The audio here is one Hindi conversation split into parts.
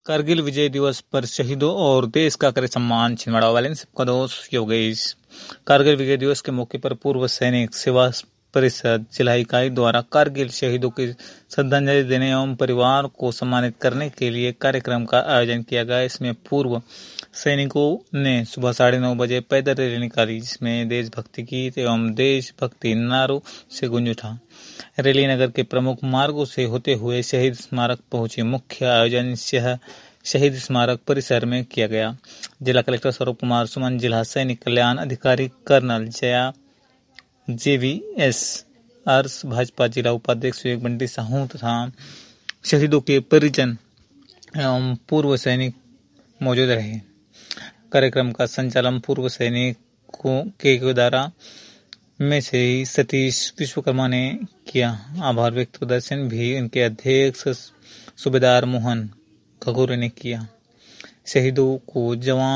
कारगिल विजय दिवस पर शहीदों और देश का करे सम्मान। छिंदवाड़ा वाले सबका दोस्त योगेश। कारगिल विजय दिवस के मौके पर पूर्व सैनिक सेवा परिषद जिला इकाई द्वारा कारगिल शहीदों की श्रद्धांजलि देने एवं परिवार को सम्मानित करने के लिए कार्यक्रम का आयोजन किया गया। इसमें पूर्व सैनिकों ने सुबह 9:30 बजे पैदल रैली निकाली, जिसमें देशभक्ति गीत एवं देशभक्ति नारों से गूंज उठा। रैली नगर के प्रमुख मार्गों से होते हुए शहीद स्मारक पहुंची। मुख्य आयोजन शहीद स्मारक परिसर में किया गया। जिला कलेक्टर सौरभ कुमार सुमन, जिला सैनिक कल्याण अधिकारी कर्नल जया JVS अर्स, भाजपा जिला उपाध्यक्ष विवेक बंटी साहू तथा शहीदों के परिजन एवं पूर्व सैनिक मौजूद रहे। कार्यक्रम का संचालन पूर्व सैनिकों के द्वारा में से ही सतीश विश्वकर्मा ने किया। आभार व्यक्त प्रदर्शन भी उनके अध्यक्ष सूबेदार मोहन घगोरे ने किया। शहीदों को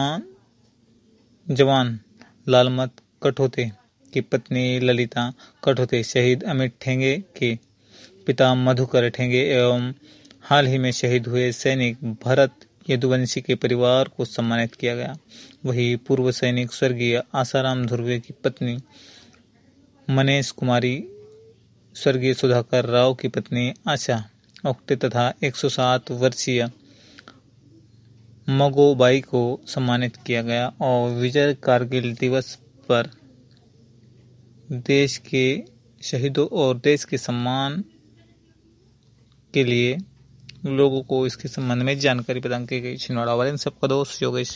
जवान लालमत कठोते की पत्नी ललिता कठोते, शहीद अमित ठेंगे के पिता मधुकर ठेंगे एवं हाल ही में शहीद हुए सैनिक भरत यदुवंशी के परिवार को सम्मानित किया गया। वहीं पूर्व सैनिक स्वर्गीय आसाराम ध्रुवे की पत्नी मनेश कुमारी, स्वर्गीय सुधाकर राव की पत्नी आशा ओक्टे तथा 107 वर्षीय मगोबाई को सम्मानित किया गया। और विजय कारगिल दिवस पर देश के शहीदों और देश के सम्मान के लिए लोगों को इसके संबंध में जानकारी प्रदान की गई। छिंदवाड़ा वाले सबका दोस्त योगेश।